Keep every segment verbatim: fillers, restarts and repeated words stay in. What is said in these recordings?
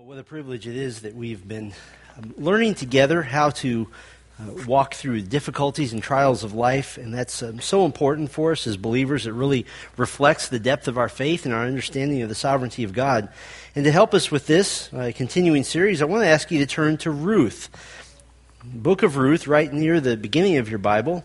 What a privilege it is that we've been um, learning together how to uh, walk through difficulties and trials of life, and that's um, so important for us as believers. It really reflects the depth of our faith and our understanding of the sovereignty of God. And to help us with this uh, continuing series, I want to ask you to turn to Ruth. Book of Ruth, right near the beginning of your Bible.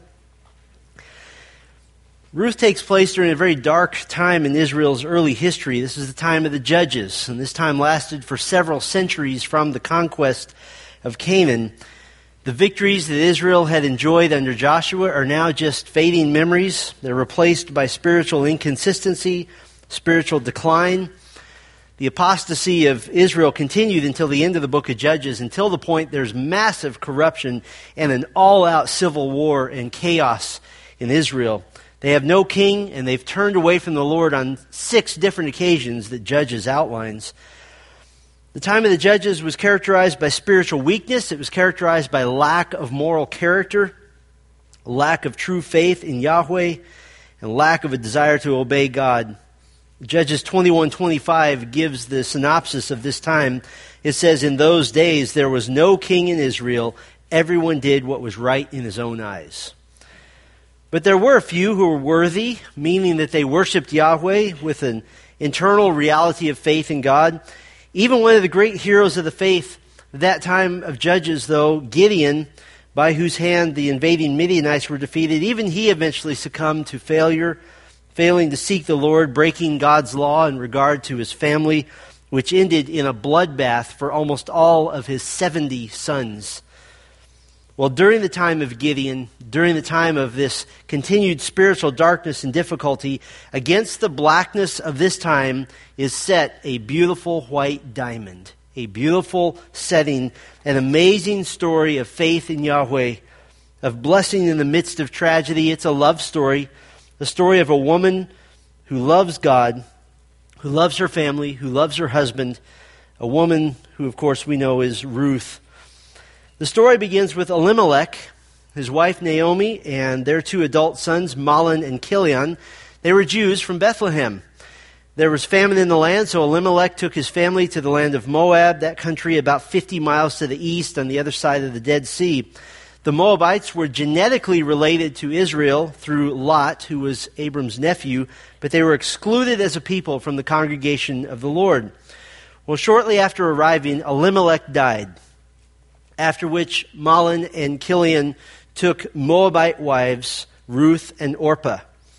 Ruth takes place during a very dark time in Israel's early history. This is the time of the Judges, and this time lasted for several centuries from the conquest of Canaan. The victories that Israel had enjoyed under Joshua are now just fading memories. They're replaced by spiritual inconsistency, spiritual decline. The apostasy of Israel continued until the end of the book of Judges, until the point there's massive corruption and an all-out civil war and chaos in Israel. They have no king, and they've turned away from the Lord on six different occasions that Judges outlines. The time of the Judges was characterized by spiritual weakness. It was characterized by lack of moral character, lack of true faith in Yahweh, and lack of a desire to obey God. Judges twenty-one twenty-five gives the synopsis of this time. It says, "In those days there was no king in Israel. Everyone did what was right in his own eyes." But there were a few who were worthy, meaning that they worshiped Yahweh with an internal reality of faith in God. Even one of the great heroes of the faith at that time of Judges, though, Gideon, by whose hand the invading Midianites were defeated, even he eventually succumbed to failure, failing to seek the Lord, breaking God's law in regard to his family, which ended in a bloodbath for almost all of his seventy sons. Well, during the time of Gideon, during the time of this continued spiritual darkness and difficulty, against the blackness of this time is set a beautiful white diamond, a beautiful setting, an amazing story of faith in Yahweh, of blessing in the midst of tragedy. It's a love story, the story of a woman who loves God, who loves her family, who loves her husband, a woman who, of course, we know is Ruth. The story begins with Elimelech, his wife Naomi, and their two adult sons, Mahlon and Chilion. They were Jews from Bethlehem. There was famine in the land, so Elimelech took his family to the land of Moab, that country about fifty miles to the east on the other side of the Dead Sea. The Moabites were genetically related to Israel through Lot, who was Abram's nephew, but they were excluded as a people from the congregation of the Lord. Well, shortly after arriving, Elimelech died, after which Mahlon and Chilion took Moabite wives, Ruth and Orpah.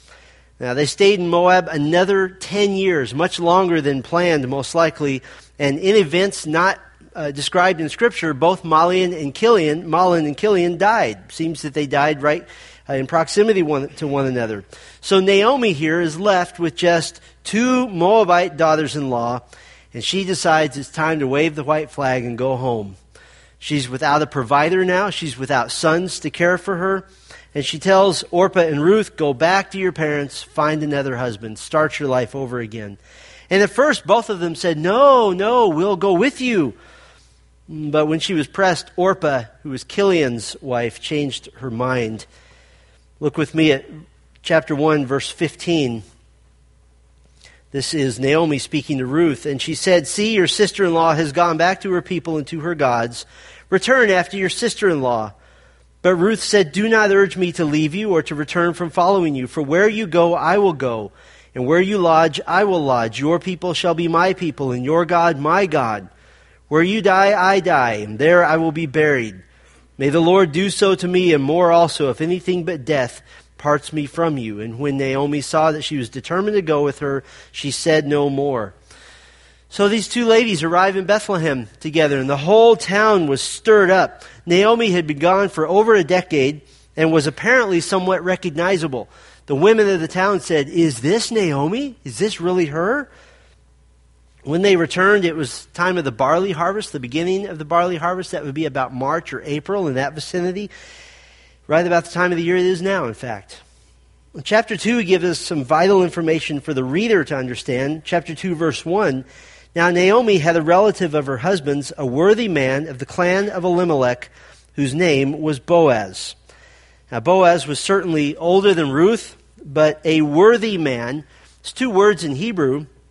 Now, they stayed in Moab another ten years, much longer than planned, most likely, and in events not uh, described in Scripture, both Mahlon and Chilion, Mahlon and Chilion died. Seems that they died right uh, in proximity one, to one another. So Naomi here is left with just two Moabite daughters-in-law, and she decides it's time to wave the white flag and go home. She's without a provider now. She's without sons to care for her. And she tells Orpah and Ruth, go back to your parents, find another husband, start your life over again. And at first, both of them said, no, no, we'll go with you. But when she was pressed, Orpah, who was Chilion's wife, changed her mind. Look with me at chapter one, verse fifteen. This is Naomi speaking to Ruth. And she said, see, your sister-in-law has gone back to her people and to her gods. Return after your sister-in-law. But Ruth said, do not urge me to leave you or to return from following you. For where you go, I will go. And where you lodge, I will lodge. Your people shall be my people, and your God, my God. Where you die, I die, and there I will be buried. May the Lord do so to me, and more also, if anything but death parts me from you. And when Naomi saw that she was determined to go with her, she said no more. So these two ladies arrive in Bethlehem together, and the whole town was stirred up. Naomi had been gone for over a decade and was apparently somewhat recognizable. The women of the town said, is this Naomi? Is this really her? When they returned, it was time of the barley harvest, the beginning of the barley harvest. That would be about March or April, in that vicinity. Right about the time of the year it is now, in fact. Chapter two gives us some vital information for the reader to understand. Chapter two, verse one. Now Naomi had a relative of her husband's, a worthy man of the clan of Elimelech, whose name was Boaz. Now Boaz was certainly older than Ruth, but a worthy man. It's two words in Hebrew.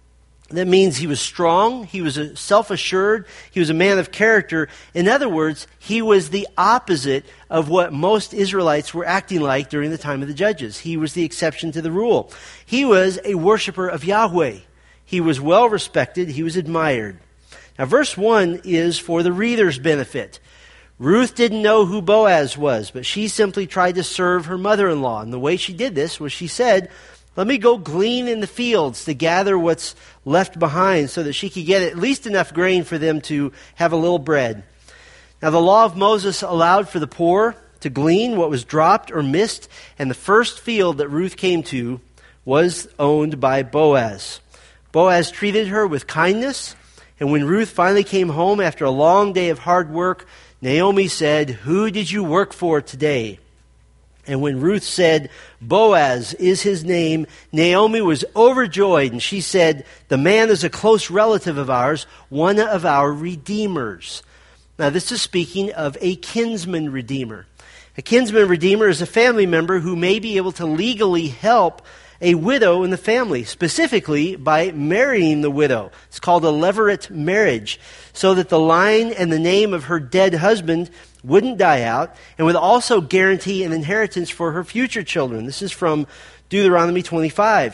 That means he was strong, he was a self-assured, he was a man of character. In other words, he was the opposite of what most Israelites were acting like during the time of the judges. He was the exception to the rule. He was a worshiper of Yahweh. He was well respected, he was admired. Now verse one is for the reader's benefit. Ruth didn't know who Boaz was, but she simply tried to serve her mother-in-law. And the way she did this was she said, let me go glean in the fields to gather what's left behind so that she could get at least enough grain for them to have a little bread. Now the law of Moses allowed for the poor to glean what was dropped or missed, and the first field that Ruth came to was owned by Boaz. Boaz treated her with kindness, and when Ruth finally came home after a long day of hard work, Naomi said, who did you work for today? And when Ruth said, Boaz is his name, Naomi was overjoyed, and she said, the man is a close relative of ours, one of our redeemers. Now this is speaking of a kinsman redeemer. A kinsman redeemer is a family member who may be able to legally help a widow in the family, specifically by marrying the widow. It's called a levirate marriage, so that the line and the name of her dead husband wouldn't die out, and would also guarantee an inheritance for her future children. This is from Deuteronomy twenty-five.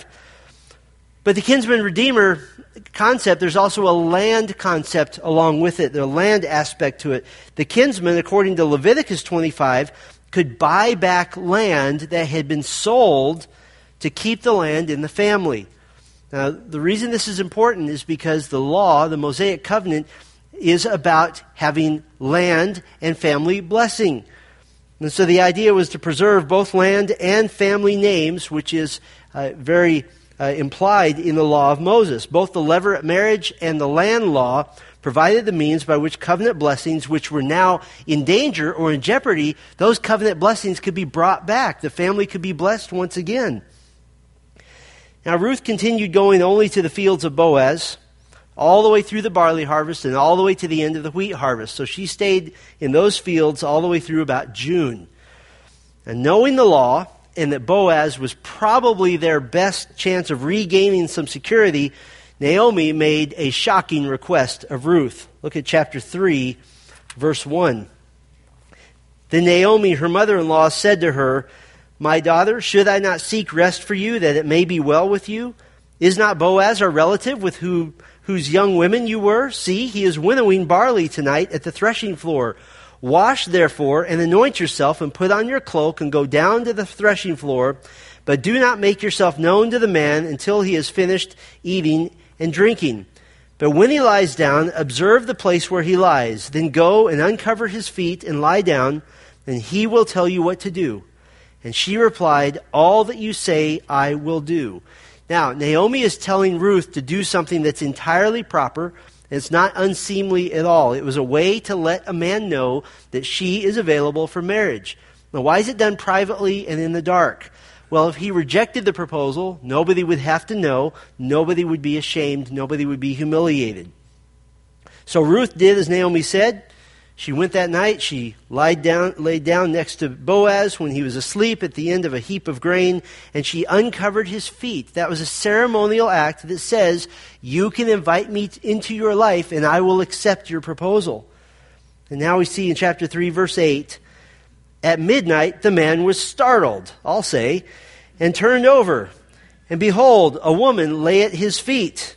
But the kinsman redeemer concept, there's also a land concept along with it, the land aspect to it. The kinsman, according to Leviticus twenty-five, could buy back land that had been sold to keep the land in the family. Now, the reason this is important is because the law, the Mosaic covenant, is about having land and family blessing. And so the idea was to preserve both land and family names, which is uh, very uh, implied in the law of Moses. Both the levirate marriage and the land law provided the means by which covenant blessings, which were now in danger or in jeopardy, those covenant blessings could be brought back. The family could be blessed once again. Now Ruth continued going only to the fields of Boaz, all the way through the barley harvest and all the way to the end of the wheat harvest. So she stayed in those fields all the way through about June. And knowing the law and that Boaz was probably their best chance of regaining some security, Naomi made a shocking request of Ruth. Look at chapter three, verse one. Then Naomi, her mother-in-law, said to her, my daughter, should I not seek rest for you, that it may be well with you? Is not Boaz our relative with who whose young women you were? See, he is winnowing barley tonight at the threshing floor. Wash, therefore, and anoint yourself, and put on your cloak, and go down to the threshing floor. But do not make yourself known to the man until he has finished eating and drinking. But when he lies down, observe the place where he lies. Then go and uncover his feet and lie down, and he will tell you what to do. And she replied, all that you say I will do. Now, Naomi is telling Ruth to do something that's entirely proper. And it's not unseemly at all. It was a way to let a man know that she is available for marriage. Now, why is it done privately and in the dark? Well, if he rejected the proposal, nobody would have to know. Nobody would be ashamed. Nobody would be humiliated. So Ruth did as Naomi said. She went that night, she lied down, laid down next to Boaz when he was asleep at the end of a heap of grain, and she uncovered his feet. That was a ceremonial act that says, you can invite me into your life and I will accept your proposal. And now we see in chapter three, verse eight, at midnight the man was startled, I'll say, and turned over. And behold, a woman lay at his feet.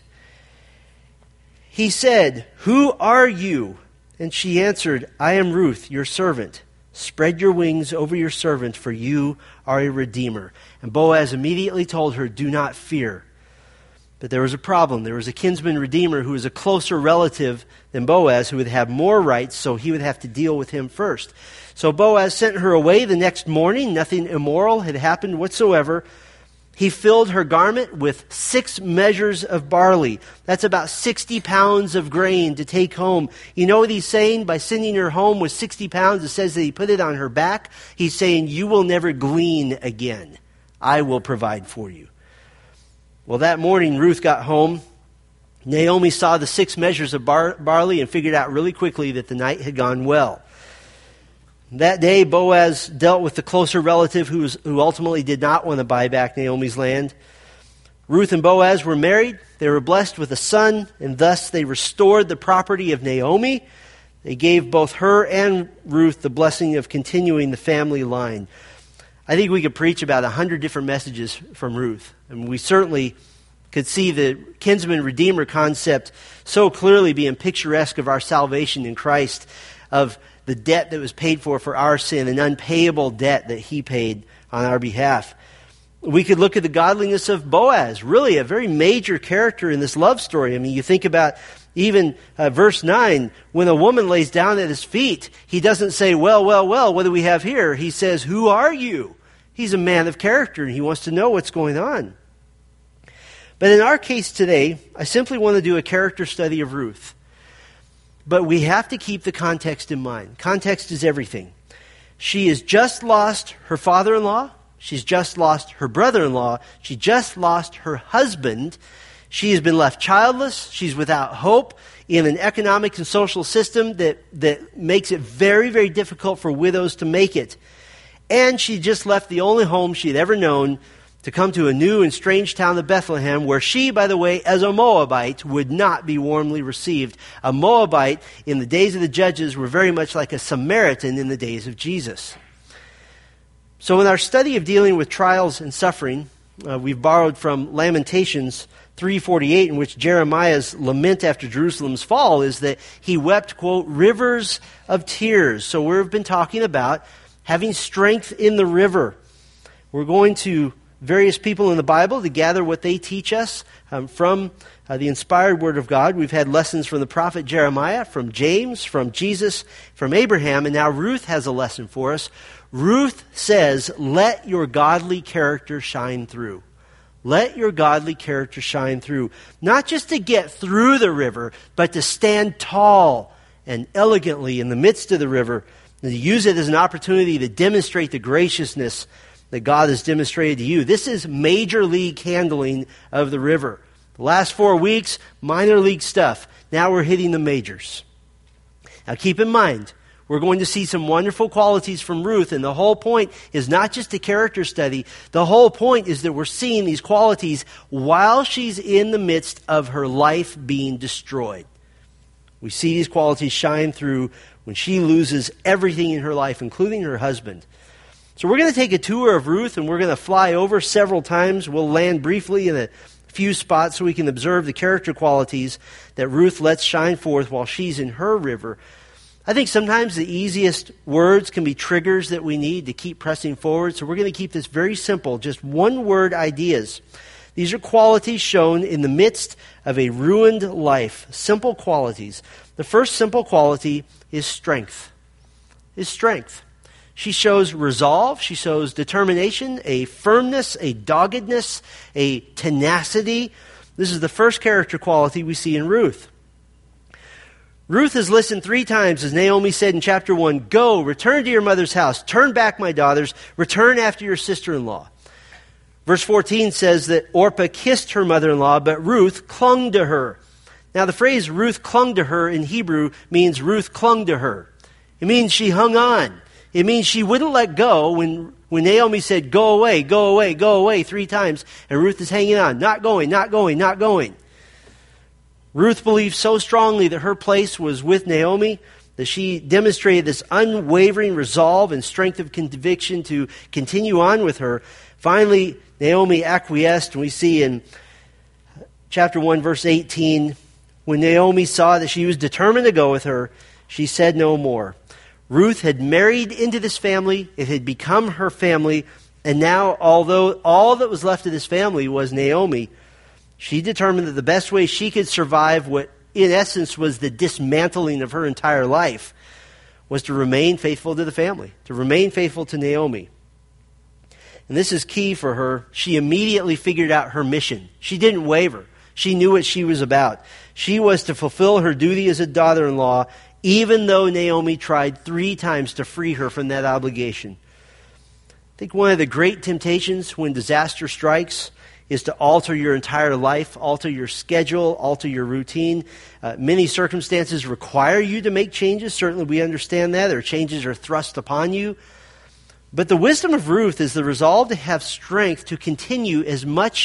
He said, who are you? And she answered, I am Ruth, your servant. Spread your wings over your servant, for you are a redeemer. And Boaz immediately told her, do not fear. But there was a problem. There was a kinsman redeemer who was a closer relative than Boaz, who would have more rights, so he would have to deal with him first. So Boaz sent her away the next morning. Nothing immoral had happened whatsoever. He filled her garment with six measures of barley. That's about sixty pounds of grain to take home. You know what he's saying? By sending her home with sixty pounds, it says that he put it on her back. He's saying, you will never glean again. I will provide for you. Well, that morning, Ruth got home. Naomi saw the six measures of bar- barley and figured out really quickly that the night had gone well. That day, Boaz dealt with the closer relative who, was, who ultimately did not want to buy back Naomi's land. Ruth and Boaz were married. They were blessed with a son, and thus they restored the property of Naomi. They gave both her and Ruth the blessing of continuing the family line. I think we could preach about a hundred different messages from Ruth. And we certainly could see the kinsman-redeemer concept so clearly being picturesque of our salvation in Christ, of the debt that was paid for for our sin, an unpayable debt that he paid on our behalf. We could look at the godliness of Boaz, really a very major character in this love story. I mean, you think about even uh, verse nine, when a woman lays down at his feet, he doesn't say, well, well, well, what do we have here? He says, who are you? He's a man of character, and he wants to know what's going on. But in our case today, I simply want to do a character study of Ruth. But we have to keep the context in mind. Context is everything. She has just lost her father-in-law. She's just lost her brother-in-law. She just lost her husband. She has been left childless. She's without hope in an economic and social system that, that makes it very, very difficult for widows to make it. And she just left the only home she had ever known to come to a new and strange town of Bethlehem, where she, by the way, as a Moabite, would not be warmly received. A Moabite in the days of the Judges were very much like a Samaritan in the days of Jesus. So in our study of dealing with trials and suffering, uh, we've borrowed from Lamentations three forty-eight, in which Jeremiah's lament after Jerusalem's fall is that he wept, quote, rivers of tears. So we've been talking about having strength in the river. We're going to various people in the Bible to gather what they teach us um, from uh, the inspired Word of God. We've had lessons from the prophet Jeremiah, from James, from Jesus, from Abraham, and now Ruth has a lesson for us. Ruth says, let your godly character shine through. Let your godly character shine through. Not just to get through the river, but to stand tall and elegantly in the midst of the river, and to use it as an opportunity to demonstrate the graciousness that God has demonstrated to you. This is major league handling of the river. The last four weeks, minor league stuff. Now we're hitting the majors. Now keep in mind, we're going to see some wonderful qualities from Ruth, and the whole point is not just a character study. The whole point is that we're seeing these qualities while she's in the midst of her life being destroyed. We see these qualities shine through when she loses everything in her life, including her husband. So we're going to take a tour of Ruth, and we're going to fly over several times. We'll land briefly in a few spots so we can observe the character qualities that Ruth lets shine forth while she's in her river. I think sometimes the easiest words can be triggers that we need to keep pressing forward. So we're going to keep this very simple, just one-word ideas. These are qualities shown in the midst of a ruined life. Simple qualities. The first simple quality is strength. Is strength. She shows resolve, she shows determination, a firmness, a doggedness, a tenacity. This is the first character quality we see in Ruth. Ruth is listened three times, as Naomi said in chapter one, go, return to your mother's house, turn back, my daughters, return after your sister-in-law. Verse fourteen says that Orpah kissed her mother-in-law, but Ruth clung to her. Now the phrase Ruth clung to her in Hebrew means Ruth clung to her. It means she hung on. It means she wouldn't let go when, when Naomi said, go away, go away, go away three times. And Ruth is hanging on, not going, not going, not going. Ruth believed so strongly that her place was with Naomi that she demonstrated this unwavering resolve and strength of conviction to continue on with her. Finally, Naomi acquiesced, and we see in chapter one, verse eighteen, when Naomi saw that she was determined to go with her, she said no more. Ruth had married into this family. It had become her family. And now, although all that was left of this family was Naomi, she determined that the best way she could survive what, in essence, was the dismantling of her entire life was to remain faithful to the family, to remain faithful to Naomi. And this is key for her. She immediately figured out her mission. She didn't waver. She knew what she was about. She was to fulfill her duty as a daughter-in-law, even though Naomi tried three times to free her from that obligation. I think one of the great temptations when disaster strikes is to alter your entire life, alter your schedule, alter your routine. Uh, many circumstances require you to make changes. Certainly we understand that, or changes are thrust upon you. But the wisdom of Ruth is the resolve to have strength to continue as much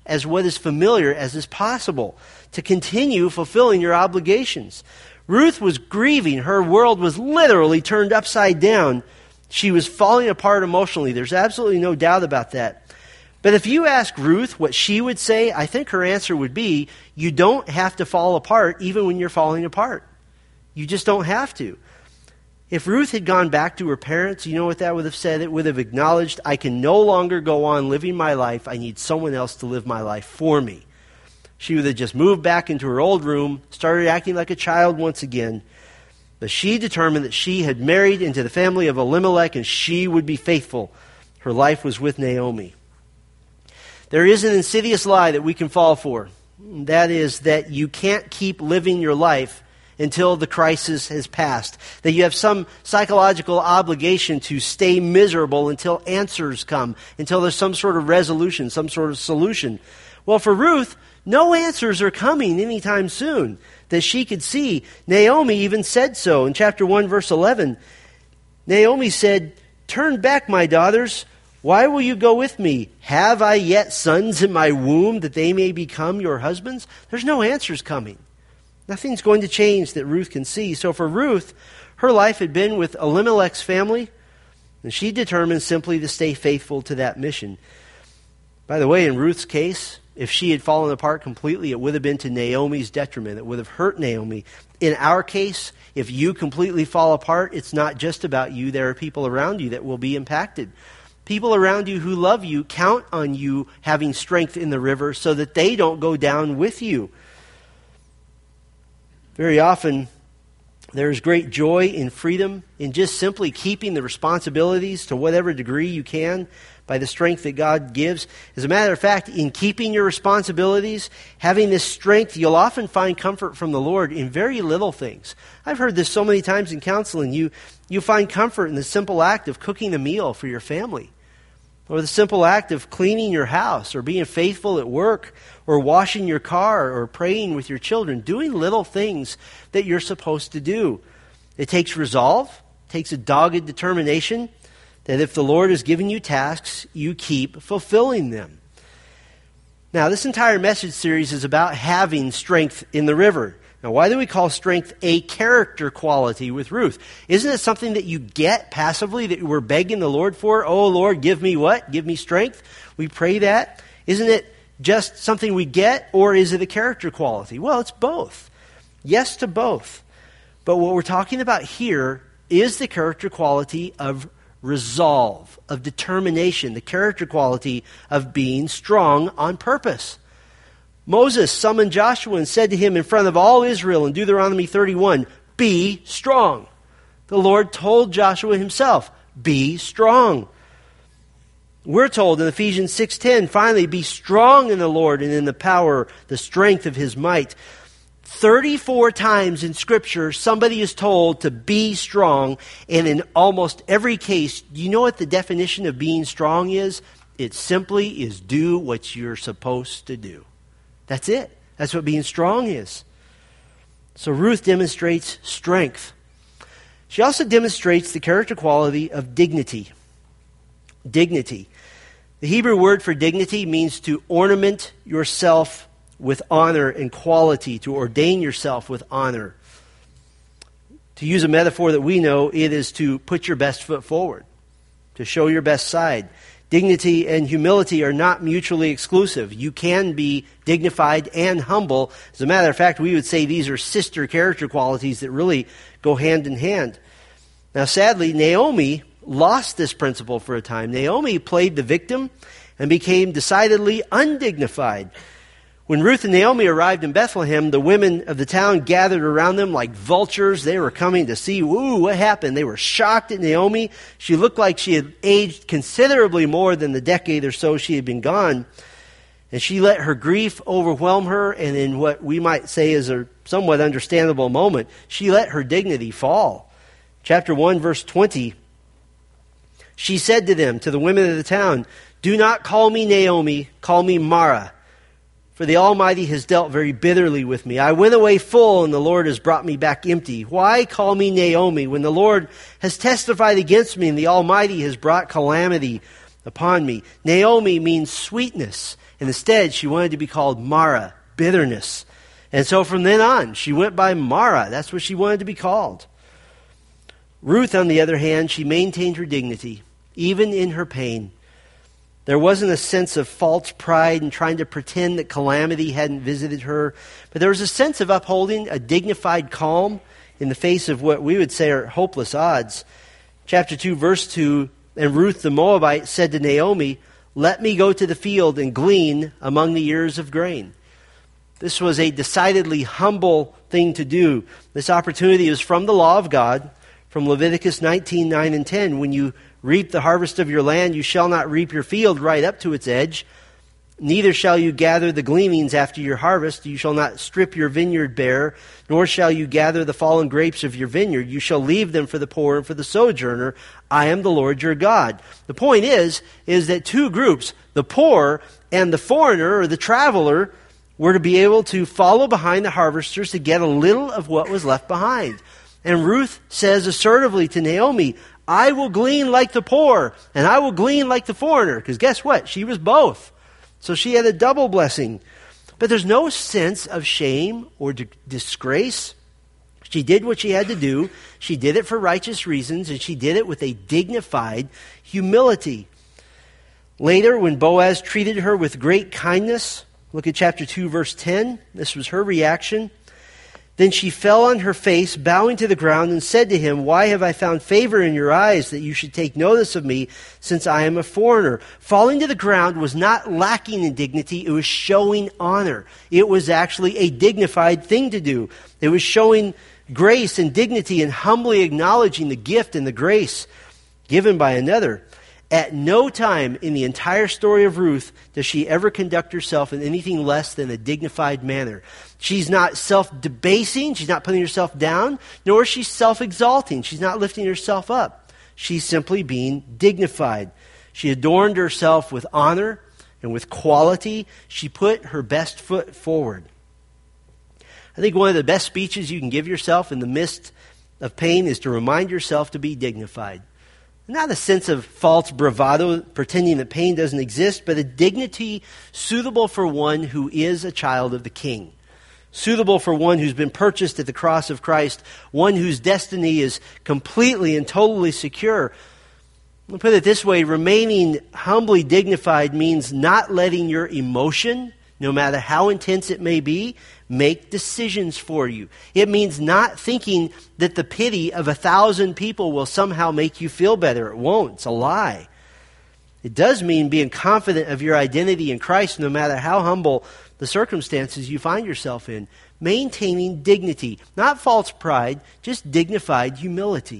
as what is familiar as is possible, to continue fulfilling your obligations. Ruth was grieving. Her world was literally turned upside down. She was falling apart emotionally. There's absolutely no doubt about that. But if you ask Ruth what she would say, I think her answer would be, you don't have to fall apart even when you're falling apart. You just don't have to. If Ruth had gone back to her parents, you know what that would have said? It would have acknowledged, I can no longer go on living my life. I need someone else to live my life for me. She would have just moved back into her old room, started acting like a child once again. But she determined that she had married into the family of Elimelech and she would be faithful. Her life was with Naomi. There is an insidious lie that we can fall for. That is that you can't keep living your life until the crisis has passed. That you have some psychological obligation to stay miserable until answers come, until there's some sort of resolution, some sort of solution. Well, for Ruth, no answers are coming anytime soon that she could see. Naomi even said so in chapter one, verse eleven. Naomi said, "Turn back, my daughters. Why will you go with me? Have I yet sons in my womb that they may become your husbands?" There's no answers coming. Nothing's going to change that Ruth can see. So for Ruth, her life had been with Elimelech's family, and she determined simply to stay faithful to that mission. By the way, in Ruth's case, if she had fallen apart completely, it would have been to Naomi's detriment. It would have hurt Naomi. In our case, if you completely fall apart, it's not just about you. There are people around you that will be impacted. People around you who love you count on you having strength in the river so that they don't go down with you. Very often, there is great joy in freedom in just simply keeping the responsibilities to whatever degree you can by the strength that God gives. As a matter of fact, in keeping your responsibilities, having this strength, you'll often find comfort from the Lord in very little things. I've heard this so many times in counseling. You, you find comfort in the simple act of cooking a meal for your family, or the simple act of cleaning your house, or being faithful at work, or washing your car, or praying with your children, doing little things that you're supposed to do. It takes resolve, it takes a dogged determination that if the Lord has given you tasks, you keep fulfilling them. Now, this entire message series is about having strength in the river. Now, why do we call strength a character quality with Ruth? Isn't it something that you get passively, that we're begging the Lord for? Oh, Lord, give me what? Give me strength. We pray that. Isn't it just something we get, or is it a character quality? Well, it's both. Yes to both. But what we're talking about here is the character quality of resolve, of determination, the character quality of being strong on purpose. Moses summoned Joshua and said to him in front of all Israel in Deuteronomy thirty-one, "Be strong." The Lord told Joshua himself, "Be strong." We're told in Ephesians six ten, finally, "Be strong in the Lord and in the power, the strength of his might." thirty-four times in Scripture, somebody is told to be strong, and in almost every case, do you know what the definition of being strong is? It simply is do what you're supposed to do. That's it. That's what being strong is. So Ruth demonstrates strength. She also demonstrates the character quality of dignity. Dignity. The Hebrew word for dignity means to ornament yourself with honor and quality, to ordain yourself with honor. To use a metaphor that we know, it is to put your best foot forward, to show your best side. Dignity and humility are not mutually exclusive. You can be dignified and humble. As a matter of fact, we would say these are sister character qualities that really go hand in hand. Now, sadly, Naomi lost this principle for a time. Naomi played the victim and became decidedly undignified. When Ruth and Naomi arrived in Bethlehem, the women of the town gathered around them like vultures. They were coming to see, ooh, what happened? They were shocked at Naomi. She looked like she had aged considerably more than the decade or so she had been gone. And she let her grief overwhelm her, and in what we might say is a somewhat understandable moment, she let her dignity fall. Chapter one, verse twenty, she said to them, to the women of the town, "Do not call me Naomi, call me Mara. For the Almighty has dealt very bitterly with me. I went away full, and the Lord has brought me back empty. Why call me Naomi when the Lord has testified against me, and the Almighty has brought calamity upon me?" Naomi means sweetness And instead, she wanted to be called Mara, bitterness. And so from then on, she went by Mara. That's what she wanted to be called. Ruth, on the other hand, she maintained her dignity, even in her pain. There wasn't a sense of false pride and trying to pretend that calamity hadn't visited her, but there was a sense of upholding a dignified calm in the face of what we would say are hopeless odds. Chapter two, verse two, and Ruth the Moabite said to Naomi, "Let me go to the field and glean among the ears of grain." This was a decidedly humble thing to do. This opportunity is from the law of God, from Leviticus nineteen, nine and ten. When you reap the harvest of your land, you shall not reap your field right up to its edge. Neither shall you gather the gleanings after your harvest. You shall not strip your vineyard bare, nor shall you gather the fallen grapes of your vineyard. You shall leave them for the poor and for the sojourner. I am the Lord your God. The point is, is that two groups, the poor and the foreigner or the traveler, were to be able to follow behind the harvesters to get a little of what was left behind. And Ruth says assertively to Naomi, I will glean like the poor, and I will glean like the foreigner. Because guess what? She was both. So she had a double blessing. But there's no sense of shame or di- disgrace. She did what she had to do. She did it for righteous reasons, and she did it with a dignified humility. Later, when Boaz treated her with great kindness, look at chapter two, verse ten. This was her reaction. Then she fell on her face, bowing to the ground, and said to him, Why have I found favor in your eyes that you should take notice of me, since I am a foreigner? Falling to the ground was not lacking in dignity. It was showing honor. It was actually a dignified thing to do. It was showing grace and dignity and humbly acknowledging the gift and the grace given by another. At no time in the entire story of Ruth does she ever conduct herself in anything less than a dignified manner. She's not self-debasing. She's not putting herself down, nor is she self-exalting. She's not lifting herself up. She's simply being dignified. She adorned herself with honor and with quality. She put her best foot forward. I think one of the best speeches you can give yourself in the midst of pain is to remind yourself to be dignified. Not a sense of false bravado, pretending that pain doesn't exist, but a dignity suitable for one who is a child of the King. Suitable for one who's been purchased at the cross of Christ, one whose destiny is completely and totally secure. I'll put it this way, remaining humbly dignified means not letting your emotion, no matter how intense it may be, make decisions for you. It means not thinking that the pity of a thousand people will somehow make you feel better. It won't. It's a lie. It does mean being confident of your identity in Christ, no matter how humble the circumstances you find yourself in. Maintaining dignity, not false pride, just dignified humility.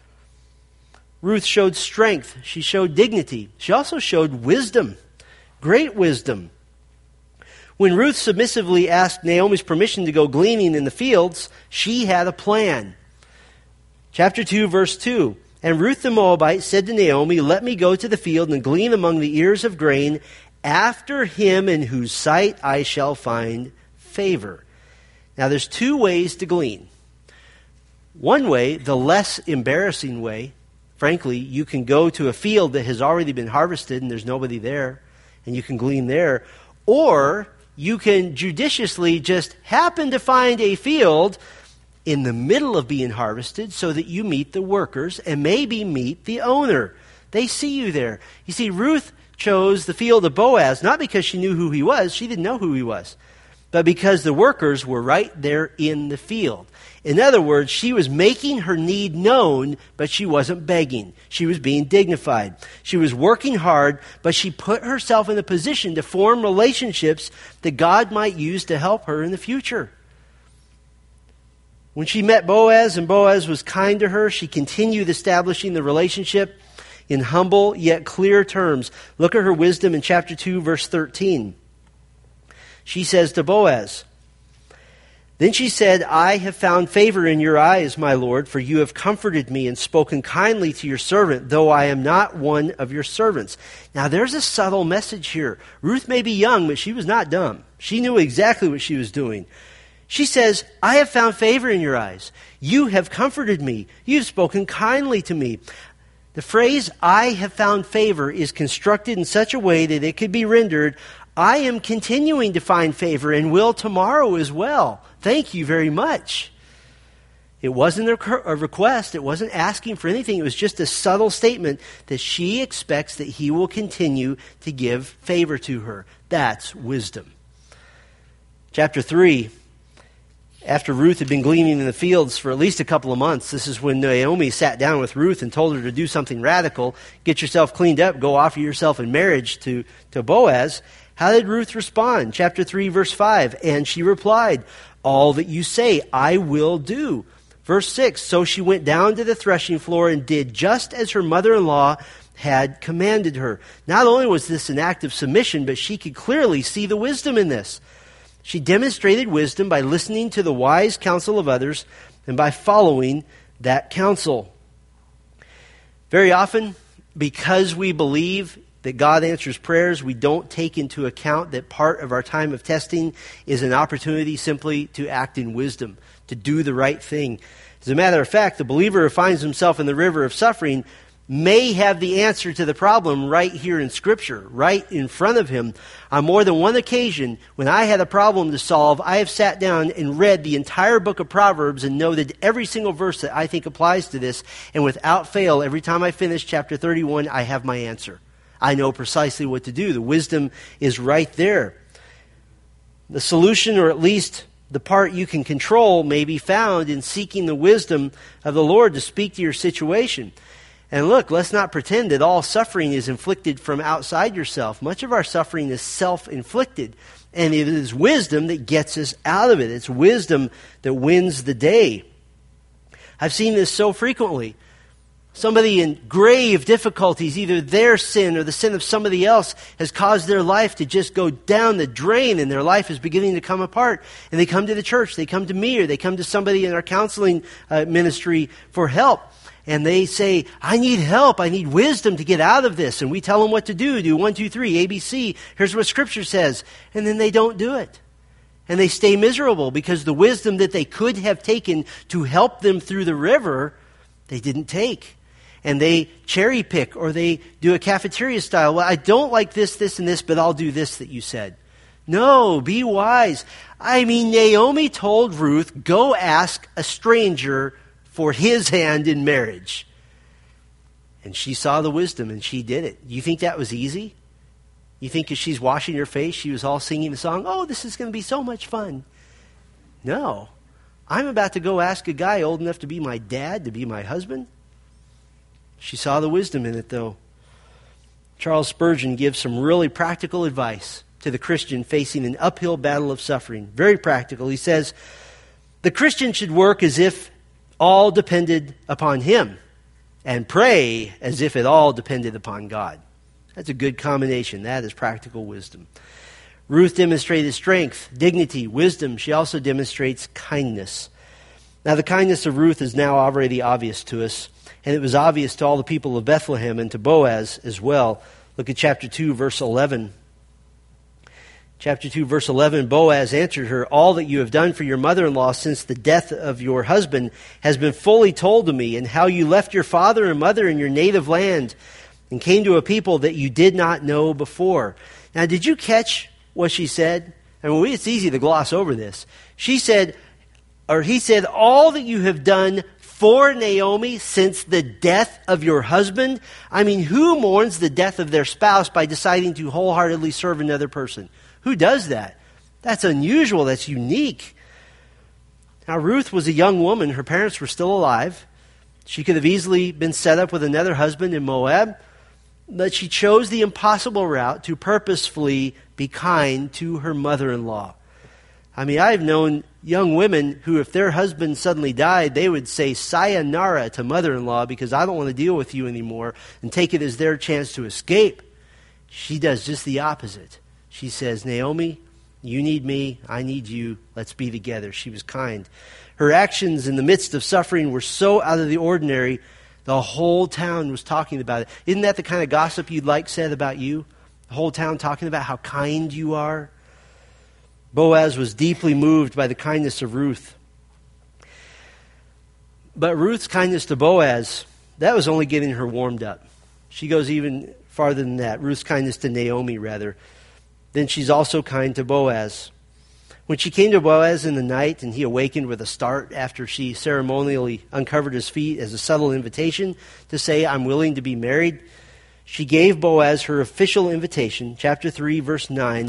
Ruth showed strength. She showed dignity. She also showed wisdom, great wisdom. When Ruth submissively asked Naomi's permission to go gleaning in the fields, she had a plan. Chapter two, verse two. And Ruth the Moabite said to Naomi, Let me go to the field and glean among the ears of grain after him in whose sight I shall find favor. Now there's two ways to glean. One way, the less embarrassing way, frankly, you can go to a field that has already been harvested and there's nobody there, and you can glean there. Or you can judiciously just happen to find a field in the middle of being harvested so that you meet the workers and maybe meet the owner. They see you there. You see, Ruth chose the field of Boaz not because she knew who he was. She didn't know who he was. But because the workers were right there in the field. In other words, she was making her need known, but she wasn't begging. She was being dignified. She was working hard, but she put herself in a position to form relationships that God might use to help her in the future. When she met Boaz and Boaz was kind to her, she continued establishing the relationship in humble yet clear terms. Look at her wisdom in chapter two, verse thirteen. She says to Boaz, Then she said, I have found favor in your eyes, my Lord, for you have comforted me and spoken kindly to your servant, though I am not one of your servants. Now there's a subtle message here. Ruth may be young, but she was not dumb. She knew exactly what she was doing. She says, I have found favor in your eyes. You have comforted me. You have spoken kindly to me. The phrase, I have found favor, is constructed in such a way that it could be rendered, I am continuing to find favor and will tomorrow as well. Thank you very much. It wasn't a request. It wasn't asking for anything. It was just a subtle statement that she expects that he will continue to give favor to her. That's wisdom. Chapter three, after Ruth had been gleaning in the fields for at least a couple of months, this is when Naomi sat down with Ruth and told her to do something radical. Get yourself cleaned up. Go offer yourself in marriage to, to Boaz. How did Ruth respond? Chapter three, verse five, and she replied, all that you say, I will do. Verse six, so she went down to the threshing floor and did just as her mother-in-law had commanded her. Not only was this an act of submission, but she could clearly see the wisdom in this. She demonstrated wisdom by listening to the wise counsel of others and by following that counsel. Very often, because we believe that God answers prayers, we don't take into account that part of our time of testing is an opportunity simply to act in wisdom, to do the right thing. As a matter of fact, the believer who finds himself in the river of suffering may have the answer to the problem right here in Scripture, right in front of him. On more than one occasion, when I had a problem to solve, I have sat down and read the entire book of Proverbs and noted every single verse that I think applies to this. And without fail, every time I finish chapter thirty-one, I have my answer. I know precisely what to do. The wisdom is right there. The solution, or at least the part you can control, may be found in seeking the wisdom of the Lord to speak to your situation. And look, let's not pretend that all suffering is inflicted from outside yourself. Much of our suffering is self-inflicted. And it is wisdom that gets us out of it. It's wisdom that wins the day. I've seen this so frequently. Somebody in grave difficulties, either their sin or the sin of somebody else, has caused their life to just go down the drain, and their life is beginning to come apart. And they come to the church, they come to me, or they come to somebody in our counseling uh, ministry for help. And they say, I need help, I need wisdom to get out of this. And we tell them what to do. Do one, two, three, A B C. Here's what Scripture says. And then they don't do it. And they stay miserable because the wisdom that they could have taken to help them through the river, they didn't take. And they cherry pick, or they do a cafeteria style. Well, I don't like this, this, and this, but I'll do this that you said. No, be wise. I mean, Naomi told Ruth, go ask a stranger for his hand in marriage. And she saw the wisdom and she did it. You think that was easy? You think as she's washing her face, she was all singing the song, oh, this is going to be so much fun. No. I'm about to go ask a guy old enough to be my dad, to be my husband. She saw the wisdom in it, though. Charles Spurgeon gives some really practical advice to the Christian facing an uphill battle of suffering. Very practical. He says, the Christian should work as if all depended upon him, and pray as if it all depended upon God. That's a good combination. That is practical wisdom. Ruth demonstrated strength, dignity, wisdom. She also demonstrates kindness. Now, the kindness of Ruth is now already obvious to us, and it was obvious to all the people of Bethlehem and to Boaz as well. Look at chapter two, verse eleven. Chapter two, verse eleven, Boaz answered her, all that you have done for your mother-in-law since the death of your husband has been fully told to me, and how you left your father and mother in your native land and came to a people that you did not know before. Now, did you catch what she said? I mean, it's easy to gloss over this. She said, or he said, all that you have done for Naomi since the death of your husband. I mean, who mourns the death of their spouse by deciding to wholeheartedly serve another person? Who does that? That's unusual. That's unique. Now, Ruth was a young woman. Her parents were still alive. She could have easily been set up with another husband in Moab, but she chose the impossible route to purposefully be kind to her mother-in-law. I mean, I've known young women who, if their husband suddenly died, they would say sayonara to mother-in-law because I don't want to deal with you anymore, and take it as their chance to escape. She does just the opposite. She says, Naomi, you need me, I need you, let's be together. She was kind. Her actions in the midst of suffering were so out of the ordinary, the whole town was talking about it. Isn't that the kind of gossip you'd like said about you? The whole town talking about how kind you are? Boaz was deeply moved by the kindness of Ruth. But Ruth's kindness to Boaz, that was only getting her warmed up. She goes even farther than that. Ruth's kindness to Naomi, rather. then she's also kind to Boaz. When she came to Boaz in the night, and he awakened with a start after she ceremonially uncovered his feet as a subtle invitation to say, I'm willing to be married, she gave Boaz her official invitation. Chapter three, verse nine.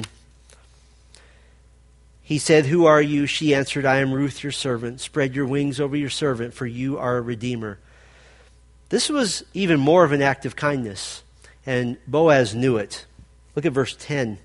He said, Who are you? She answered, I am Ruth, your servant. Spread your wings over your servant, for you are a redeemer. This was even more of an act of kindness, and Boaz knew it. Look at verse ten.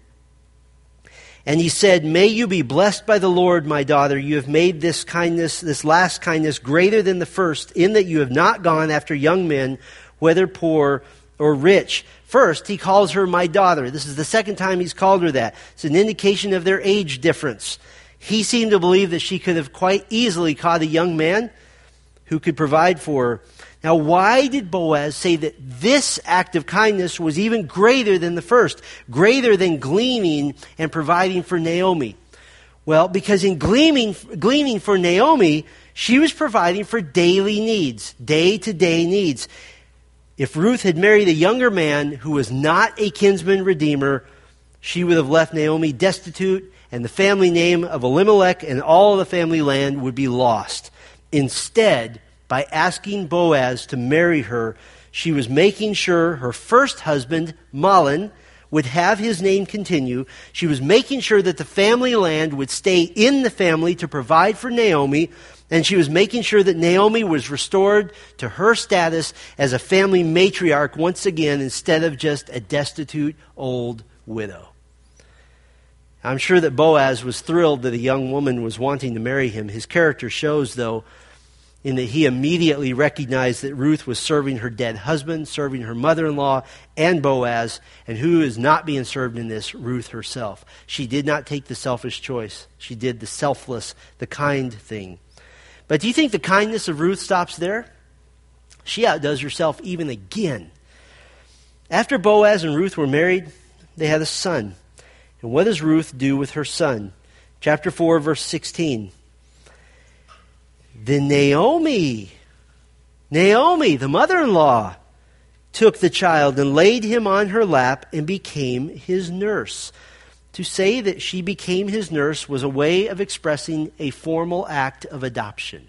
And he said, May you be blessed by the Lord, my daughter. You have made this kindness, this last kindness, greater than the first, in that you have not gone after young men, whether poor or rich. First, he calls her my daughter. This is the second time he's called her that. It's an indication of their age difference. He seemed to believe that she could have quite easily caught a young man who could provide for her. Now, why did Boaz say that this act of kindness was even greater than the first, greater than gleaning and providing for Naomi? Well, because in gleaning, gleaning for Naomi, she was providing for daily needs, day-to-day needs. If Ruth had married a younger man who was not a kinsman redeemer, she would have left Naomi destitute, and the family name of Elimelech and all the family land would be lost. Instead, by asking Boaz to marry her, she was making sure her first husband, Mahlon, would have his name continue. She was making sure that the family land would stay in the family to provide for Naomi, and she was making sure that Naomi was restored to her status as a family matriarch once again, instead of just a destitute old widow. I'm sure that Boaz was thrilled that a young woman was wanting to marry him. His character shows, though, in that he immediately recognized that Ruth was serving her dead husband, serving her mother-in-law, and Boaz, and who is not being served in this? Ruth herself. She did not take the selfish choice. She did the selfless, the kind thing. But do you think the kindness of Ruth stops there? She outdoes herself even again. After Boaz and Ruth were married, they had a son. And what does Ruth do with her son? Chapter four, verse sixteen. Then Naomi, Naomi, the mother-in-law, took the child and laid him on her lap and became his nurse. To say that she became his nurse was a way of expressing a formal act of adoption.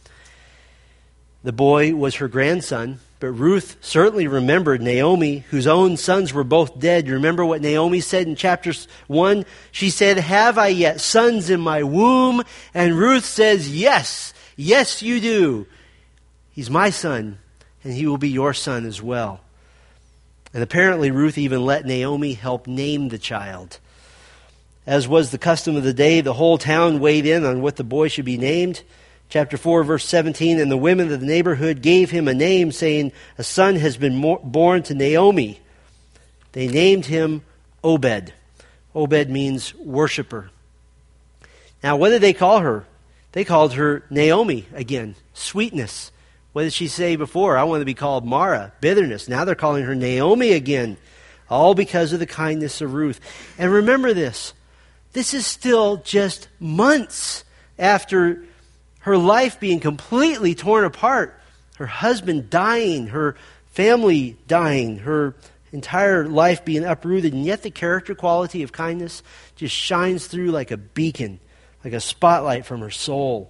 The boy was her grandson, but Ruth certainly remembered Naomi, whose own sons were both dead. You remember what Naomi said in chapter one? She said, Have I yet sons in my womb? And Ruth says, Yes. Yes, you do. He's my son, and he will be your son as well. And apparently Ruth even let Naomi help name the child. As was the custom of the day, the whole town weighed in on what the boy should be named. Chapter four, verse seventeen, and the women of the neighborhood gave him a name, saying, A son has been born to Naomi. They named him Obed. Obed means worshiper. Now, what did they call her? They called her Naomi again, sweetness. What did she say before? I want to be called Mara, bitterness. Now they're calling her Naomi again, all because of the kindness of Ruth. And remember this, this is still just months after her life being completely torn apart, her husband dying, her family dying, her entire life being uprooted, and yet the character quality of kindness just shines through like a beacon, like a spotlight from her soul.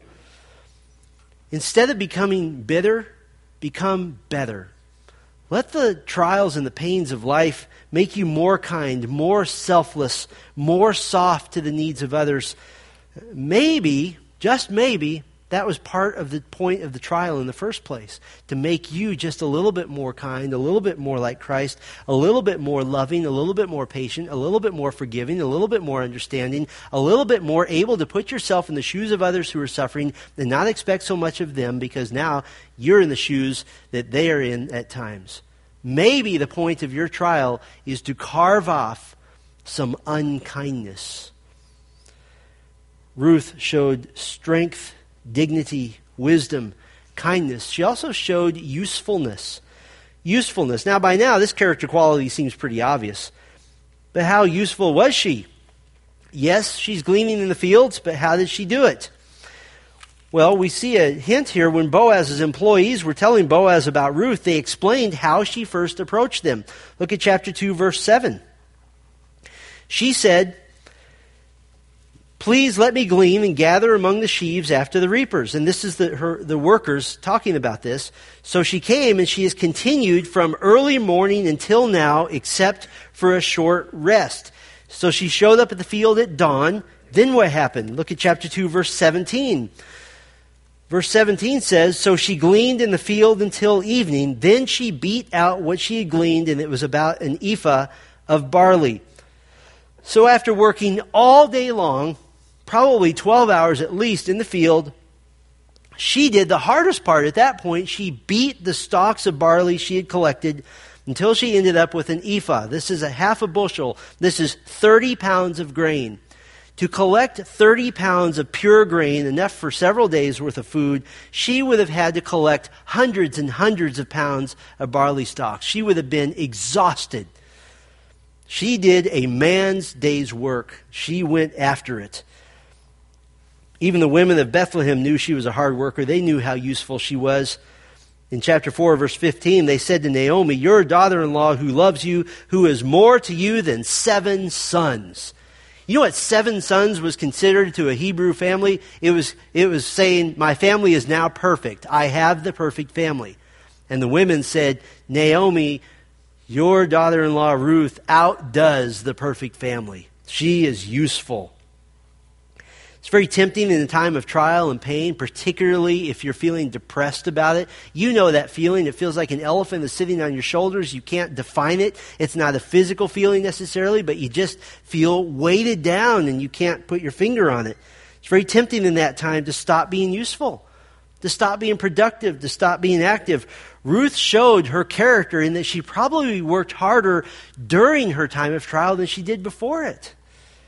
Instead of becoming bitter, become better. Let the trials and the pains of life make you more kind, more selfless, more soft to the needs of others. Maybe, just maybe, that was part of the point of the trial in the first place, to make you just a little bit more kind, a little bit more like Christ, a little bit more loving, a little bit more patient, a little bit more forgiving, a little bit more understanding, a little bit more able to put yourself in the shoes of others who are suffering and not expect so much of them, because now you're in the shoes that they are in at times. Maybe the point of your trial is to carve off some unkindness. Ruth showed strength, dignity, wisdom, kindness. She also showed usefulness. Usefulness. Now, by now, this character quality seems pretty obvious. But how useful was she? Yes, she's gleaning in the fields, but how did she do it? Well, we see a hint here when Boaz's employees were telling Boaz about Ruth. They explained how she first approached them. Look at chapter two, verse seven. She said, please let me glean and gather among the sheaves after the reapers. And this is the, her, the workers talking about this. So she came, and she has continued from early morning until now, except for a short rest. So she showed up at the field at dawn. Then what happened? Look at chapter two, verse seventeen. Verse seventeen says, so she gleaned in the field until evening. Then she beat out what she had gleaned, and it was about an ephah of barley. So after working all day long, probably twelve hours at least in the field, she did the hardest part at that point. She beat the stalks of barley she had collected until she ended up with an ephah. This is a half a bushel. This is thirty pounds of grain. To collect thirty pounds of pure grain, enough for several days' worth of food, she would have had to collect hundreds and hundreds of pounds of barley stalks. She would have been exhausted. She did a man's day's work. She went after it. Even the women of Bethlehem knew she was a hard worker. They knew how useful she was. In chapter four, verse fifteen, they said to Naomi, your daughter-in-law who loves you, who is more to you than seven sons. You know what seven sons was considered to a Hebrew family? It was, it was saying, my family is now perfect. I have the perfect family. And the women said, Naomi, your daughter-in-law Ruth outdoes the perfect family. She is useful. It's very tempting in a time of trial and pain, particularly if you're feeling depressed about it. You know that feeling. It feels like an elephant is sitting on your shoulders. You can't define it. It's not a physical feeling necessarily, but you just feel weighted down and you can't put your finger on it. It's very tempting in that time to stop being useful, to stop being productive, to stop being active. Ruth showed her character in that she probably worked harder during her time of trial than she did before it.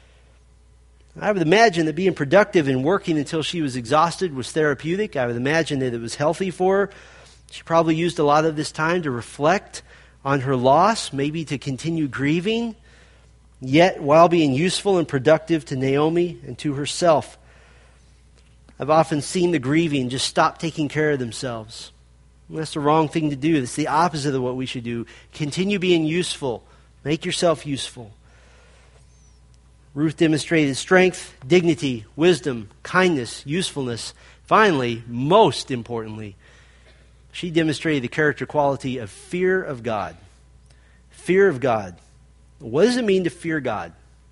I would imagine that being productive and working until she was exhausted was therapeutic. I would imagine that it was healthy for her. She probably used a lot of this time to reflect on her loss, maybe to continue grieving, yet while being useful and productive to Naomi and to herself. I've often seen the grieving just stop taking care of themselves. And that's the wrong thing to do. That's the opposite of what we should do. Continue being useful. Make yourself useful. Ruth demonstrated strength, dignity, wisdom, kindness, usefulness. Finally, most importantly, she demonstrated the character quality of fear of God. Fear of God. What does it mean to fear God?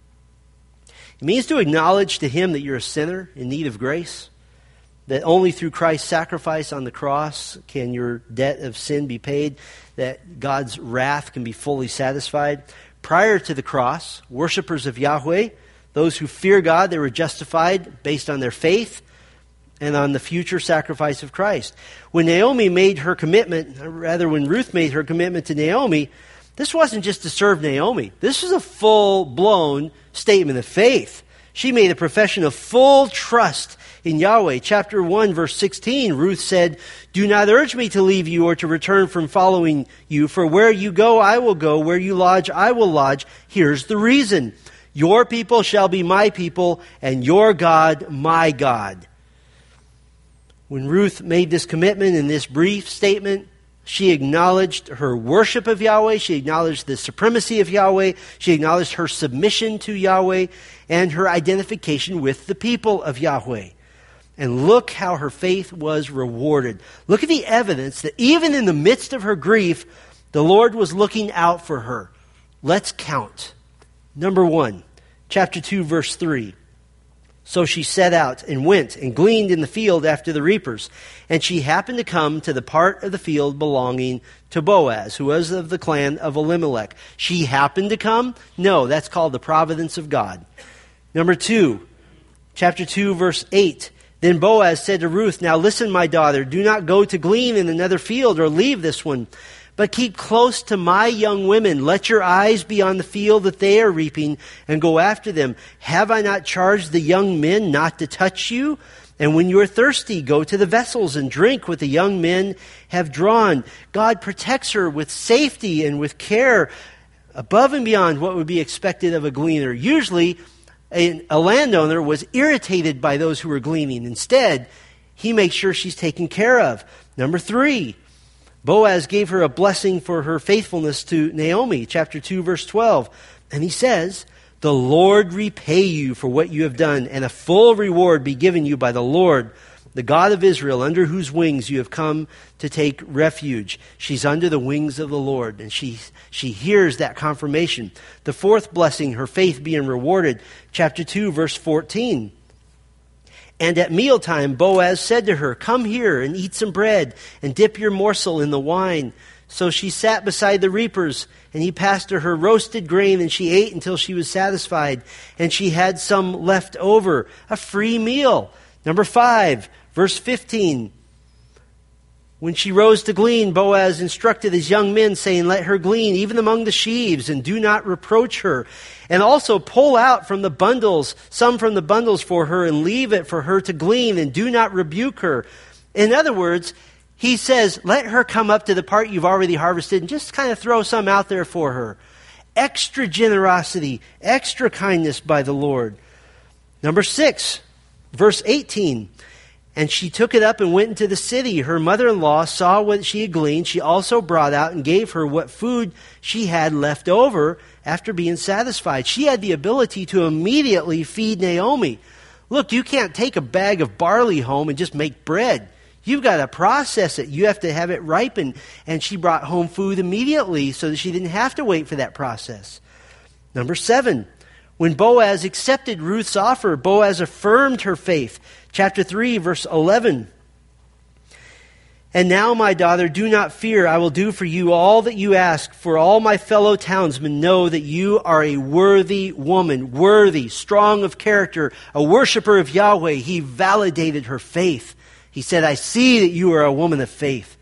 It means to acknowledge to Him that you're a sinner in need of grace, that only through Christ's sacrifice on the cross can your debt of sin be paid, that God's wrath can be fully satisfied. Prior to the cross, worshipers of Yahweh, those who fear God, they were justified based on their faith and on the future sacrifice of Christ. When Naomi made her commitment, or rather when Ruth made her commitment to Naomi, this wasn't just to serve Naomi. This was a full-blown statement of faith. She made a profession of full trust in Yahweh. Chapter one, verse sixteen, Ruth said, do not urge me to leave you or to return from following you, for where you go, I will go. Where you lodge, I will lodge. Here's the reason. Your people shall be my people, and your God, my God. When Ruth made this commitment in this brief statement, she acknowledged her worship of Yahweh. She acknowledged the supremacy of Yahweh. She acknowledged her submission to Yahweh and her identification with the people of Yahweh. And look how her faith was rewarded. Look at the evidence that even in the midst of her grief, the Lord was looking out for her. Let's count. Number one, chapter two, verse three. So she set out and went and gleaned in the field after the reapers. And she happened to come to the part of the field belonging to Boaz, who was of the clan of Elimelech. She happened to come? No, that's called the providence of God. Number two, chapter two, verse eight. Then Boaz said to Ruth, now listen, my daughter, do not go to glean in another field or leave this one, but keep close to my young women. Let your eyes be on the field that they are reaping and go after them. Have I not charged the young men not to touch you? And when you are thirsty, go to the vessels and drink what the young men have drawn. God protects her with safety and with care above and beyond what would be expected of a gleaner. Usually, a, a landowner was irritated by those who were gleaning. Instead, he makes sure she's taken care of. Number three, Boaz gave her a blessing for her faithfulness to Naomi, chapter two, verse twelve. And he says, The Lord repay you for what you have done, and a full reward be given you by the Lord, the God of Israel, under whose wings you have come to take refuge. She's under the wings of the Lord, and she she hears that confirmation. The fourth blessing, her faith being rewarded. Chapter two, verse fourteen. And at mealtime, Boaz said to her, "Come here and eat some bread, and dip your morsel in the wine." So she sat beside the reapers, and he passed to her roasted grain, and she ate until she was satisfied, and she had some left over, a free meal. Number five, verse fifteen. When she rose to glean, Boaz instructed his young men, saying, "Let her glean even among the sheaves, and do not reproach her. And also pull out from the bundles, some from the bundles for her, and leave it for her to glean, and do not rebuke her." In other words, he says, let her come up to the part you've already harvested and just kind of throw some out there for her. Extra generosity, extra kindness by the Lord. Number six, verse eighteen. And she took it up and went into the city. Her mother-in-law saw what she had gleaned. She also brought out and gave her what food she had left over after being satisfied. She had the ability to immediately feed Naomi. Look, you can't take a bag of barley home and just make bread. You've got to process it. You have to have it ripen. And she brought home food immediately so that she didn't have to wait for that process. Number seven, when Boaz accepted Ruth's offer, Boaz affirmed her faith. Chapter three, verse eleven. And now, my daughter, do not fear. I will do for you all that you ask, for all my fellow townsmen know that you are a worthy woman, worthy, strong of character, a worshiper of Yahweh. He validated her faith. He said, I see that you are a woman of faith.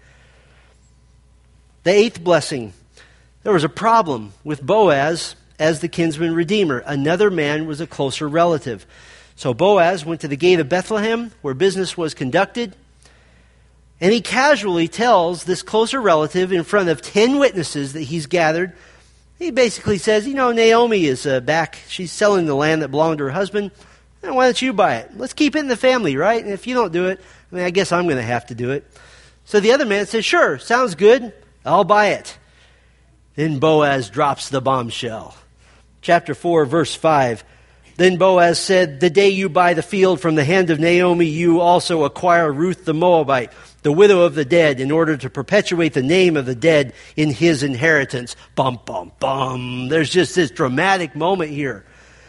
The eighth blessing. There was a problem with Boaz as the kinsman redeemer. Another man was a closer relative. So Boaz went to the gate of Bethlehem, where business was conducted, and he casually tells this closer relative in front of ten witnesses that he's gathered. He basically says, you know, Naomi is uh, back. She's selling the land that belonged to her husband. And why don't you buy it? Let's keep it in the family, right? And if you don't do it, I mean, I guess I'm going to have to do it. So the other man says, sure, sounds good. I'll buy it. Then Boaz drops the bombshell. Chapter four, verse five. Then Boaz said, the day you buy the field from the hand of Naomi, you also acquire Ruth the Moabite, the widow of the dead, in order to perpetuate the name of the dead in his inheritance. Bum, bum, bum. There's just this dramatic moment here.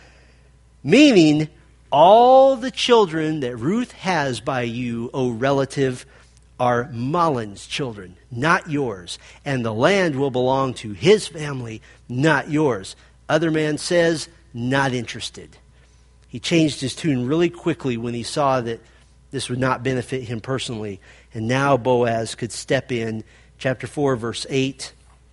Meaning, all the children that Ruth has by you, O relative, are Mahlon's children, not yours. And the land will belong to his family, not yours. Other man says, not interested. He changed his tune really quickly when he saw that this would not benefit him personally. And now Boaz could step in. Chapter four, verse eight.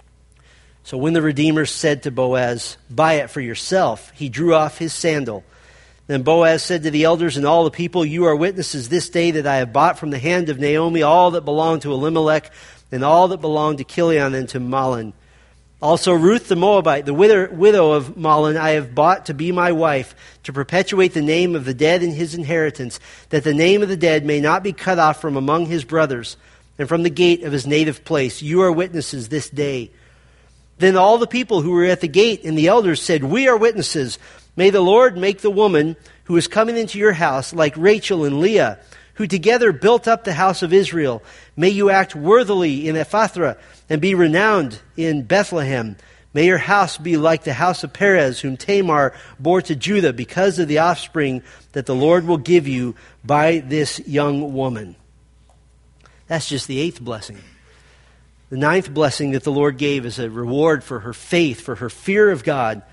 So when the Redeemer said to Boaz, buy it for yourself, he drew off his sandal. Then Boaz said to the elders and all the people, you are witnesses this day that I have bought from the hand of Naomi all that belonged to Elimelech and all that belonged to Chilion and to Mahlon. Also Ruth the Moabite, the widow of Mahlon, I have bought to be my wife, to perpetuate the name of the dead in his inheritance, that the name of the dead may not be cut off from among his brothers and from the gate of his native place. You are witnesses this day. Then all the people who were at the gate and the elders said, we are witnesses. May the Lord make the woman who is coming into your house like Rachel and Leah, who together built up the house of Israel. May you act worthily in Ephrathah and be renowned in Bethlehem. May your house be like the house of Perez, whom Tamar bore to Judah, because of the offspring that the Lord will give you by this young woman. That's just the eighth blessing. The ninth blessing that the Lord gave as a reward for her faith, for her fear of God.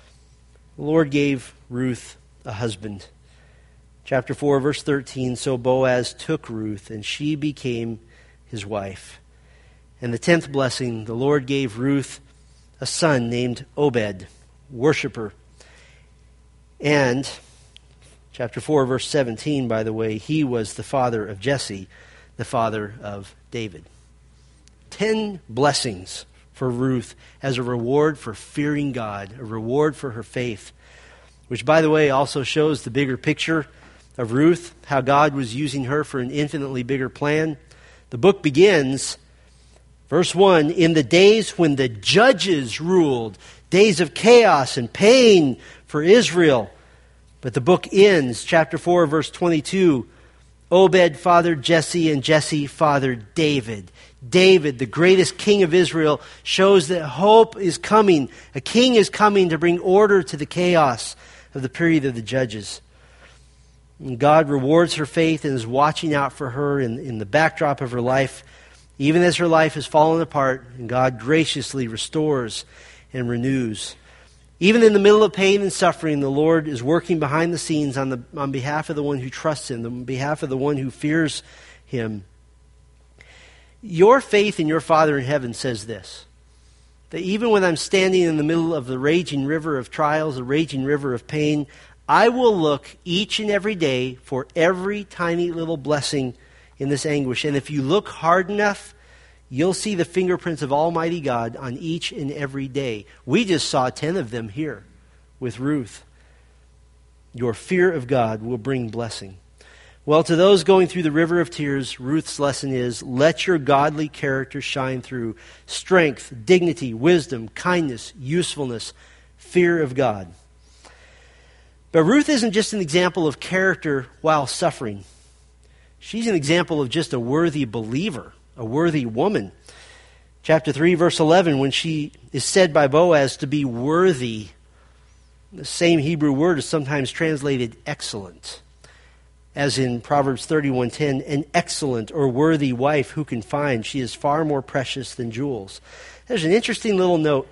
The Lord gave Ruth a husband. Chapter four, verse thirteen, so Boaz took Ruth, and she became his wife. And the tenth blessing, the Lord gave Ruth a son named Obed, worshiper. And, chapter four, verse seventeen, by the way, he was the father of Jesse, the father of David. Ten blessings for Ruth as a reward for fearing God, a reward for her faith, which, by the way, also shows the bigger picture of Ruth, how God was using her for an infinitely bigger plan. The book begins, verse one, in the days when the judges ruled, days of chaos and pain for Israel. But the book ends, chapter four, verse twenty-two. Obed fathered Jesse, and Jesse fathered David. David, the greatest king of Israel, shows that hope is coming. A king is coming to bring order to the chaos of the period of the judges. And God rewards her faith and is watching out for her in, in the backdrop of her life, even as her life has fallen apart, and God graciously restores and renews. Even in the middle of pain and suffering, the Lord is working behind the scenes on, the, on behalf of the one who trusts Him, on behalf of the one who fears Him. Your faith in your Father in heaven says this, that even when I'm standing in the middle of the raging river of trials, the raging river of pain, I will look each and every day for every tiny little blessing in this anguish. And if you look hard enough, you'll see the fingerprints of Almighty God on each and every day. We just saw ten of them here with Ruth. Your fear of God will bring blessing. Well, to those going through the river of tears, Ruth's lesson is, let your godly character shine through. Strength, dignity, wisdom, kindness, usefulness, fear of God. But Ruth isn't just an example of character while suffering. She's an example of just a worthy believer, a worthy woman. Chapter three, verse eleven, when she is said by Boaz to be worthy, the same Hebrew word is sometimes translated excellent. As in Proverbs thirty-one ten, an excellent or worthy wife who can find? She is far more precious than jewels. There's an interesting little note.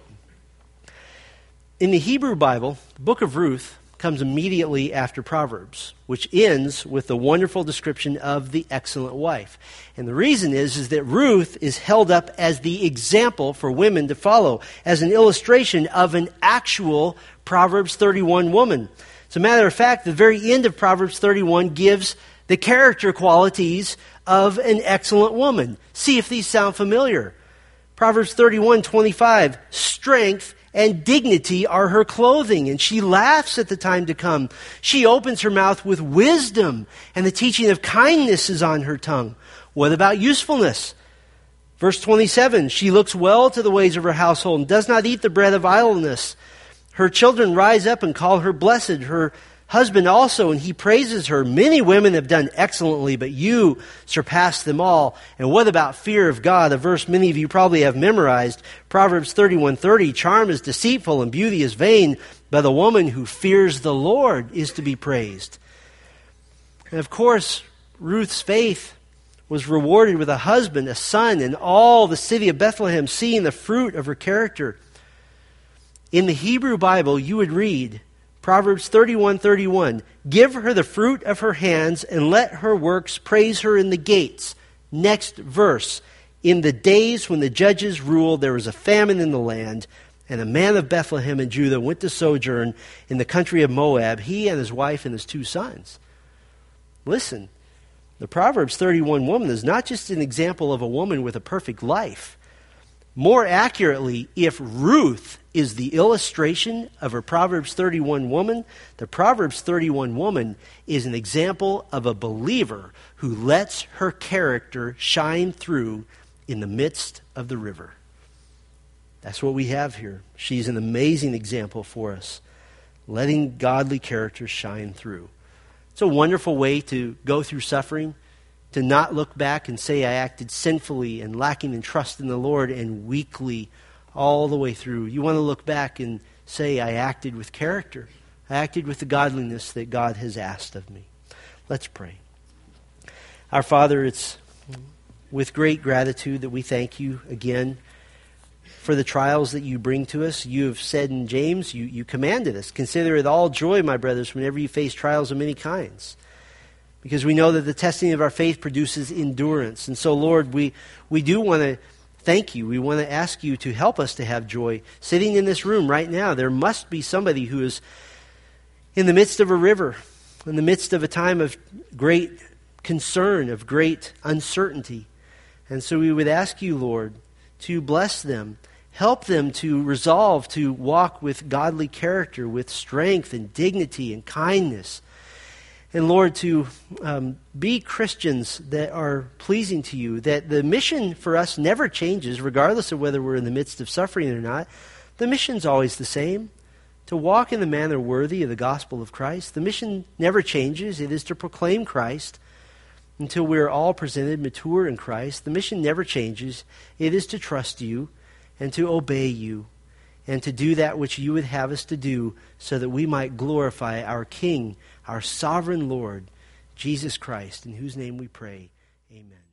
In the Hebrew Bible, the book of Ruth comes immediately after Proverbs, which ends with the wonderful description of the excellent wife. And the reason is, is that Ruth is held up as the example for women to follow, as an illustration of an actual Proverbs thirty-one woman. As a matter of fact, the very end of Proverbs thirty-one gives the character qualities of an excellent woman. See if these sound familiar. Proverbs thirty-one twenty-five, strength and dignity are her clothing, and she laughs at the time to come. She opens her mouth with wisdom, and the teaching of kindness is on her tongue. What about usefulness? Verse twenty-seven, she looks well to the ways of her household and does not eat the bread of idleness. Her children rise up and call her blessed, her husband also, and he praises her. Many women have done excellently, but you surpass them all. And what about fear of God? A verse many of you probably have memorized. Proverbs thirty-one thirty, charm is deceitful and beauty is vain, but the woman who fears the Lord is to be praised. And of course, Ruth's faith was rewarded with a husband, a son, and all the city of Bethlehem seeing the fruit of her character. In the Hebrew Bible, you would read Proverbs thirty-one thirty-one, give her the fruit of her hands and let her works praise her in the gates. Next verse, in the days when the judges ruled, there was a famine in the land, and a man of Bethlehem in Judah went to sojourn in the country of Moab, he and his wife and his two sons. Listen, the Proverbs thirty-one woman is not just an example of a woman with a perfect life. More accurately, if Ruth is the illustration of a Proverbs thirty-one woman, the Proverbs thirty-one woman is an example of a believer who lets her character shine through in the midst of the river. That's what we have here. She's an amazing example for us, letting godly character shine through. It's a wonderful way to go through suffering, to not look back and say I acted sinfully and lacking in trust in the Lord and weakly all the way through. You want to look back and say I acted with character. I acted with the godliness that God has asked of me. Let's pray. Our Father, it's with great gratitude that we thank you again for the trials that you bring to us. You have said in James, you, you commanded us, consider it all joy, my brothers, whenever you face trials of many kinds. Because we know that the testing of our faith produces endurance. And so, Lord, we, we do want to thank you. We want to ask you to help us to have joy. Sitting in this room right now, there must be somebody who is in the midst of a river, in the midst of a time of great concern, of great uncertainty. And so we would ask you, Lord, to bless them. Help them to resolve to walk with godly character, with strength and dignity and kindness. And Lord, to um, be Christians that are pleasing to you, that the mission for us never changes, regardless of whether we're in the midst of suffering or not. The mission's always the same, to walk in the manner worthy of the gospel of Christ. The mission never changes. It is to proclaim Christ until we are all presented mature in Christ. The mission never changes. It is to trust you and to obey you and to do that which you would have us to do so that we might glorify our King, our sovereign Lord, Jesus Christ, in whose name we pray. Amen.